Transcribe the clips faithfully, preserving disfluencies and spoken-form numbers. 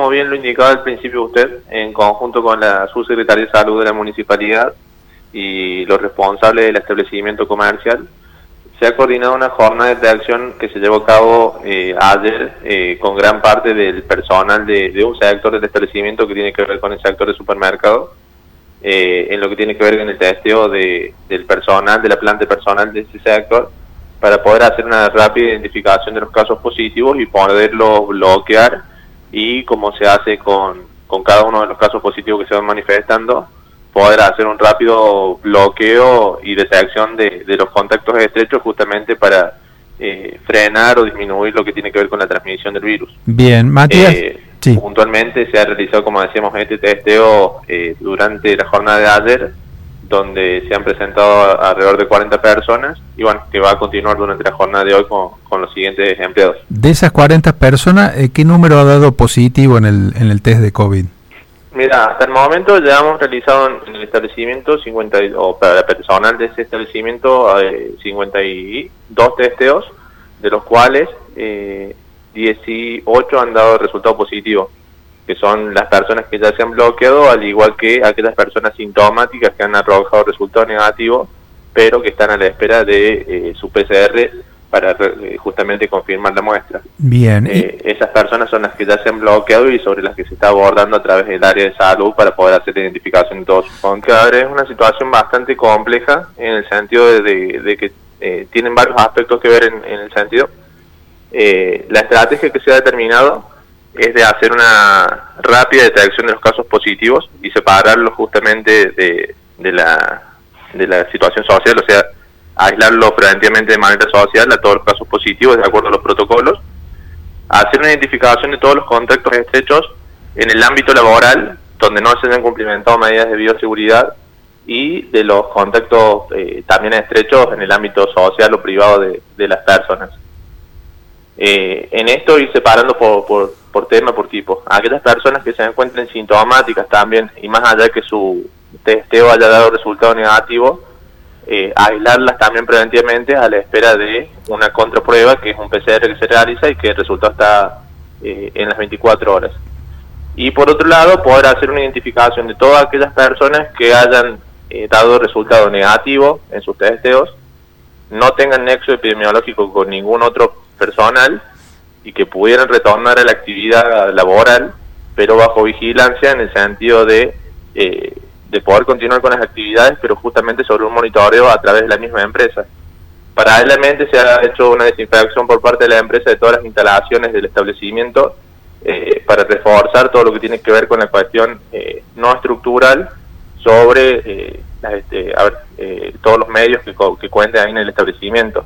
como bien lo indicaba al principio usted, en conjunto con la Subsecretaría de Salud de la Municipalidad y los responsables del establecimiento comercial, se ha coordinado una jornada de acción que se llevó a cabo eh, ayer eh, con gran parte del personal de, de un sector del establecimiento que tiene que ver con el sector de supermercado, eh, en lo que tiene que ver con el testeo de, del personal, de la planta personal de ese sector, para poder hacer una rápida identificación de los casos positivos y poderlos bloquear, y como se hace con, con cada uno de los casos positivos que se van manifestando, poder hacer un rápido bloqueo y detección de, de los contactos estrechos, justamente para eh, frenar o disminuir lo que tiene que ver con la transmisión del virus. Bien, Matías. Eh, sí. Puntualmente se ha realizado, como decíamos, este testeo eh, durante la jornada de ayer, donde se han presentado alrededor de cuarenta personas, y bueno, que va a continuar durante la jornada de hoy con, con los siguientes empleados. De esas cuarenta personas, ¿qué número ha dado positivo en el, en el test de COVID? Mira, hasta el momento ya hemos realizado en el establecimiento, cincuenta, o para el personal de ese establecimiento, eh, cincuenta y dos testeos, de los cuales eh, dieciocho han dado resultado positivo, que son las personas que ya se han bloqueado, al igual que aquellas personas sintomáticas que han arrojado resultado negativo, pero que están a la espera de eh, su P C R para eh, justamente confirmar la muestra. Bien. Eh, esas personas son las que ya se han bloqueado y sobre las que se está abordando a través del área de salud para poder hacer la identificación de todos sus contactos. Es una situación bastante compleja en el sentido de, de, de que eh, tienen varios aspectos que ver en, en el sentido. Eh, la estrategia que se ha determinado es de hacer una rápida detección de los casos positivos y separarlos justamente de, de, la, de la situación social, o sea, aislarlos preventivamente de manera social a todos los casos positivos de acuerdo a los protocolos, hacer una identificación de todos los contactos estrechos en el ámbito laboral, donde no se hayan cumplimentado medidas de bioseguridad, y de los contactos eh, también estrechos en el ámbito social o privado de, de las personas. Eh, en esto ir separando por, por, por tema, por tipo. Aquellas personas que se encuentren sintomáticas también, y más allá que su testeo haya dado resultado negativo, eh, aislarlas también preventivamente a la espera de una contraprueba, que es un P C R que se realiza y que el resultado está eh, en las veinticuatro horas. Y por otro lado, poder hacer una identificación de todas aquellas personas que hayan eh, dado resultado negativo en sus testeos, no tengan nexo epidemiológico con ningún otro personal y que pudieran retornar a la actividad laboral, pero bajo vigilancia, en el sentido de eh, de poder continuar con las actividades, pero justamente sobre un monitoreo a través de la misma empresa. Paralelamente se ha hecho una desinfección por parte de la empresa de todas las instalaciones del establecimiento eh, para reforzar todo lo que tiene que ver con la cuestión eh, no estructural sobre eh, las, este, a ver, eh, todos los medios que, que cuenten ahí en el establecimiento.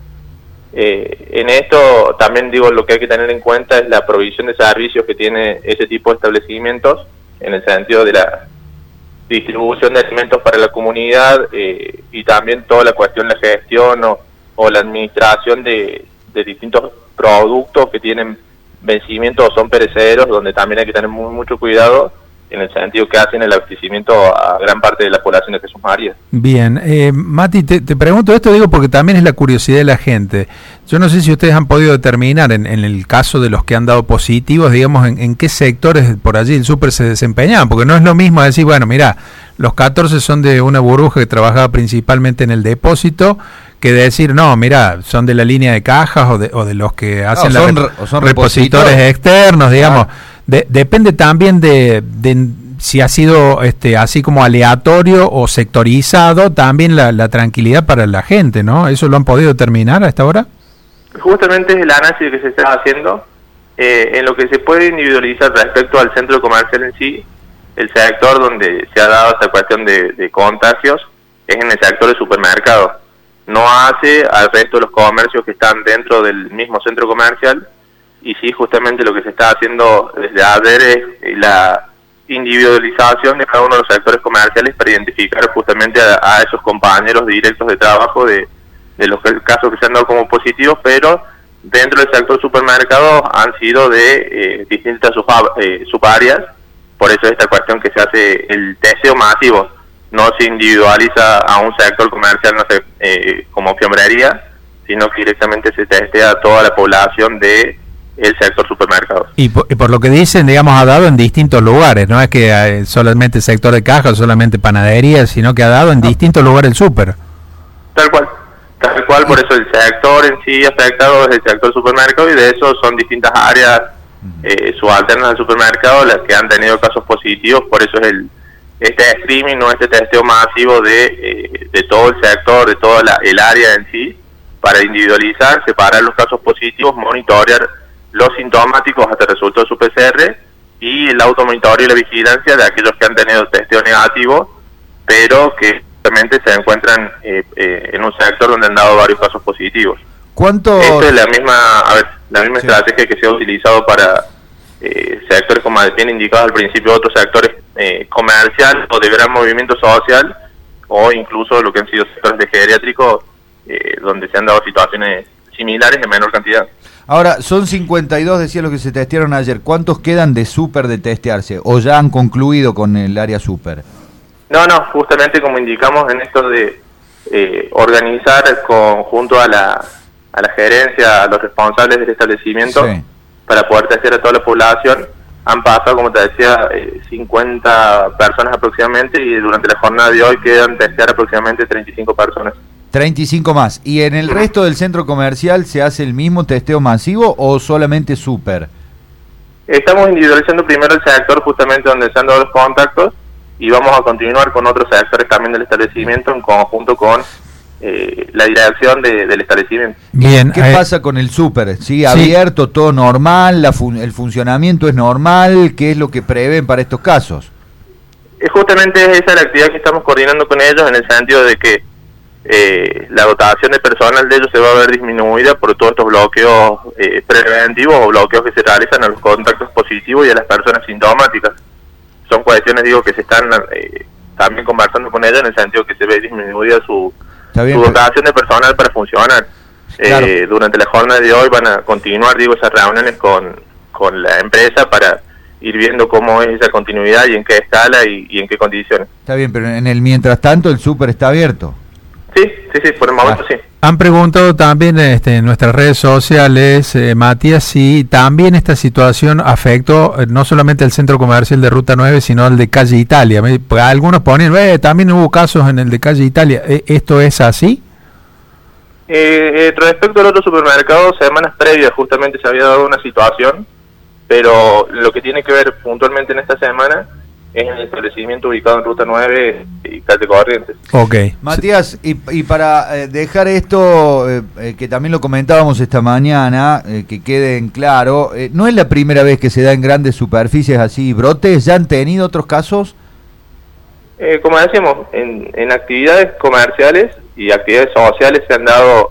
Eh, en esto también digo, lo que hay que tener en cuenta es la provisión de servicios que tiene ese tipo de establecimientos, en el sentido de la distribución de alimentos para la comunidad, eh, y también toda la cuestión de la gestión o, o la administración de, de distintos productos que tienen vencimiento o son perecederos, donde también hay que tener muy, mucho cuidado en el sentido que hacen el abastecimiento a gran parte de la población de Jesús María. Bien, eh, Mati, te, te pregunto esto, digo, porque también es la curiosidad de la gente. Yo no sé si ustedes han podido determinar, en, en el caso de los que han dado positivos, digamos, en, en qué sectores por allí el súper se desempeñaban, porque no es lo mismo decir, bueno, mira, los catorce son de una burbuja que trabajaba principalmente en el depósito, que decir, no, mira, son de la línea de cajas o de, o de los que hacen no, son, la, re, son repositores externos, digamos. Ah. De, depende también de, de si ha sido este así como aleatorio o sectorizado, también la, la tranquilidad para la gente, ¿no? ¿Eso lo han podido determinar a esta hora? Justamente es el análisis que se está haciendo, eh, en lo que se puede individualizar respecto al centro comercial en sí. El sector donde se ha dado esta cuestión de, de contagios es en el sector de supermercados. No hace al resto de los comercios que están dentro del mismo centro comercial, y sí, justamente lo que se está haciendo desde ayer es la individualización de cada uno de los sectores comerciales para identificar justamente a, a esos compañeros directos de trabajo de, de los casos que se han dado como positivos, pero dentro del sector supermercados han sido de eh, distintas sub- eh, subáreas. Por eso esta cuestión que se hace el testeo masivo, no se individualiza a un sector comercial, no sé, eh, como fiambrería, sino que directamente se testea a toda la población de el sector supermercados. Y por, y por lo que dicen, digamos, ha dado en distintos lugares, no es que eh, solamente el sector de caja o solamente panadería, sino que ha dado en no. distintos lugares el súper. Tal cual, tal cual, por eso el sector en sí afectado es el sector supermercado, y de eso son distintas áreas eh, subalternas al supermercado las que han tenido casos positivos. Por eso es el este streaming, no este testeo masivo de, eh, de todo el sector, de toda la, el área en sí, para individualizar, separar los casos positivos, monitorear los sintomáticos hasta el resultado de su P C R, y el automonitoreo y la vigilancia de aquellos que han tenido testeo negativo, pero que realmente se encuentran eh, eh, en un sector donde han dado varios casos positivos. ¿Cuánto? Esto es la misma, a ver, la misma sí. estrategia que se ha utilizado para eh, sectores, como bien indicado al principio, otros sectores eh, comerciales o de gran movimiento social, o incluso lo que han sido sectores de geriátrico, eh, donde se han dado situaciones similares en menor cantidad. Ahora, son cincuenta y dos, decía, los que se testearon ayer. ¿Cuántos quedan de súper de testearse? ¿O ya han concluido con el área súper? No, no, justamente como indicamos en esto de eh, organizar con, junto a la, a la gerencia, a los responsables del establecimiento, sí. para poder testear a toda la población, han pasado, como te decía, eh, cincuenta personas aproximadamente, y durante la jornada de hoy quedan testear aproximadamente treinta y cinco personas. treinta y cinco más. ¿Y en el resto del centro comercial se hace el mismo testeo masivo o solamente súper? Estamos individualizando primero el sector justamente donde se han dado los contactos, y vamos a continuar con otros sectores también del establecimiento en conjunto con eh, la dirección de, del establecimiento. Bien. ¿Qué eh, pasa con el súper? ¿Sigue sí. abierto, todo normal? La fun- ¿El funcionamiento es normal? ¿Qué es lo que prevén para estos casos? Es justamente esa la actividad que estamos coordinando con ellos, en el sentido de que Eh, la dotación de personal de ellos se va a ver disminuida por todos estos bloqueos eh, preventivos o bloqueos que se realizan a los contactos positivos y a las personas sintomáticas. Son cuestiones, digo, que se están eh, también conversando con ellos, en el sentido que se ve disminuida su, bien, su dotación de personal para funcionar. Claro. Eh, durante la jornada de hoy van a continuar, digo, esas reuniones con, con la empresa para ir viendo cómo es esa continuidad y en qué escala y, y en qué condiciones. Está bien, pero en el mientras tanto el súper está abierto. Sí, sí, sí, por el momento ah. sí. Han preguntado también este, en nuestras redes sociales, eh, Matías, si también esta situación afectó eh, no solamente al centro comercial de Ruta nueve, sino al de Calle Italia. Me, algunos ponen, eh, también hubo casos en el de Calle Italia. ¿Esto es así? Eh, eh, respecto al otro supermercado, semanas previas justamente se había dado una situación, pero lo que tiene que ver puntualmente en esta semana es en el establecimiento ubicado en Ruta nueve y Calle Corrientes. Ok. Matías, y, y para eh, dejar esto, eh, eh, que también lo comentábamos esta mañana, eh, que quede en claro, eh, no es la primera vez que se da en grandes superficies así brotes, ¿ya han tenido otros casos? Eh, como decíamos, en, en actividades comerciales y actividades sociales se han dado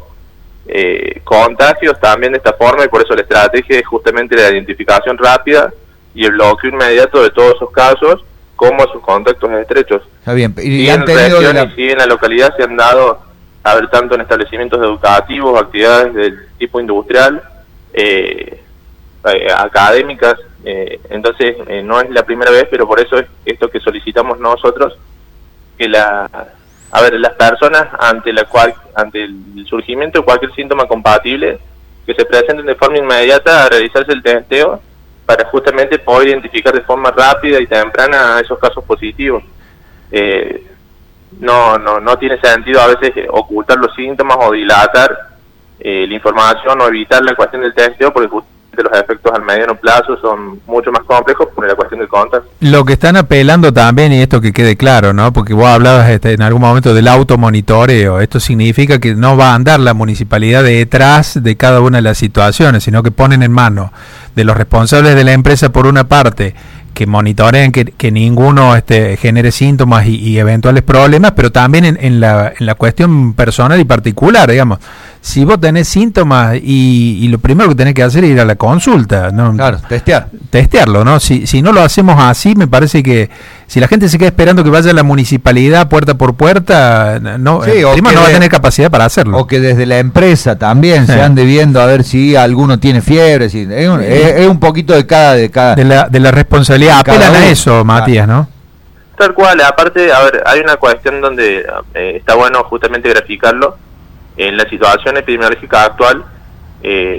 eh, contagios también de esta forma, y por eso la estrategia es justamente la identificación rápida y el bloqueo inmediato de todos esos casos, como sus contactos estrechos. Está bien. Y, y en región la... y en la localidad se han dado, a ver, tanto en establecimientos educativos, actividades del tipo industrial, eh, eh, académicas, eh, entonces eh, no es la primera vez, pero por eso es esto que solicitamos nosotros, que la, a ver, las personas ante la cual, ante el surgimiento de cualquier síntoma compatible, que se presenten de forma inmediata a realizarse el testeo, para justamente poder identificar de forma rápida y temprana esos casos positivos. Eh, no, no, no tiene sentido a veces ocultar los síntomas o dilatar eh, la información o evitar la cuestión del testeo, porque justamente los efectos al mediano plazo son mucho más complejos por la cuestión del contacto. Lo que están apelando también, y esto que quede claro, ¿no? Porque vos hablabas este, en algún momento del automonitoreo. Esto significa que no va a andar la municipalidad detrás de cada una de las situaciones, sino que ponen en manos de los responsables de la empresa, por una parte, que monitoreen que, que ninguno este, genere síntomas y, y eventuales problemas, pero también en, en, la, en la cuestión personal y particular, digamos. Si vos tenés síntomas y, y lo primero que tenés que hacer es ir a la consulta, ¿no? Claro, testear. Testearlo, ¿no? Si, si no lo hacemos así, me parece que si la gente se queda esperando que vaya a la municipalidad puerta por puerta, no, sí, primero no va de, a tener capacidad para hacerlo. O que desde la empresa también sí. se ande viendo a ver si alguno tiene fiebre. Si, es, un, sí. es, es un poquito de cada... De, cada, de, la, de la responsabilidad. Apelan a eso, Matías, ¿no? Tal cual. Aparte, a ver, hay una cuestión donde eh, está bueno justamente graficarlo. En la situación epidemiológica actual, eh,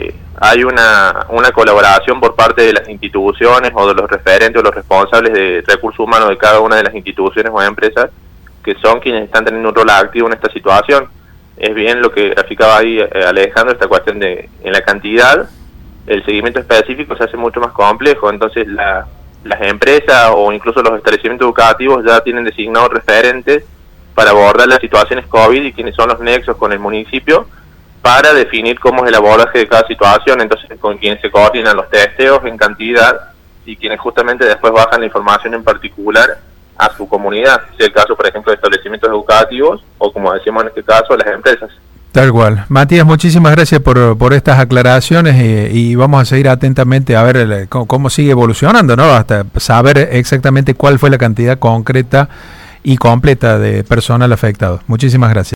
hay una, una colaboración por parte de las instituciones o de los referentes o los responsables de recursos humanos de cada una de las instituciones o empresas, que son quienes están teniendo un rol activo en esta situación. Es bien lo que graficaba ahí eh, Alejandro, esta cuestión de en la cantidad, el seguimiento específico se hace mucho más complejo, entonces la, las empresas o incluso los establecimientos educativos ya tienen designados referentes para abordar las situaciones COVID y quienes son los nexos con el municipio para definir cómo es el abordaje de cada situación, entonces con quienes se coordinan los testeos en cantidad y quienes justamente después bajan la información en particular a su comunidad, si es el caso por ejemplo de establecimientos educativos o como decimos en este caso las empresas. Tal cual. Matías, muchísimas gracias por, por estas aclaraciones y, y vamos a seguir atentamente a ver el, cómo, cómo sigue evolucionando, ¿no? Hasta saber exactamente cuál fue la cantidad concreta y completa de personal afectado. Muchísimas gracias.